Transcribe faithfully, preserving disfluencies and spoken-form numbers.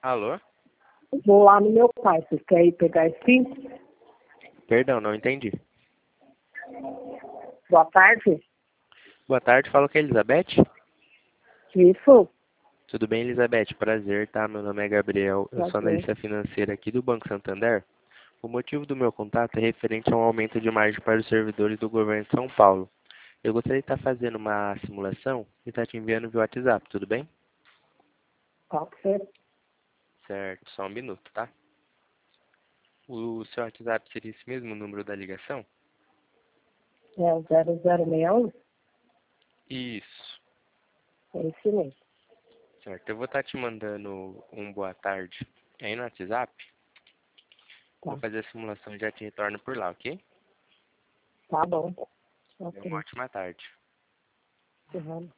Alô? Vou lá no meu pai. Você quer ir pegar esse fim? Perdão, não entendi. Boa tarde. Boa tarde, falo com a Elizabeth. Isso. Tudo bem, Elizabeth? Prazer, tá? Meu nome é Gabriel, eu sou Prazer. analista financeira aqui do Banco Santander. O motivo do meu contato é referente a um aumento de margem para os servidores do governo de São Paulo. Eu gostaria de estar fazendo uma simulação e estar te enviando via WhatsApp, tudo bem? Pode ser. Certo, só um minuto, tá? O seu WhatsApp seria esse mesmo número da ligação? É o zero zero seis um? Isso, É esse mesmo. certo. Eu vou estar te mandando um boa tarde aí no WhatsApp. Vou Tá. fazer a simulação e já te retorno por lá, ok? Tá bom. Uma Ok. ótima tarde. Uhum.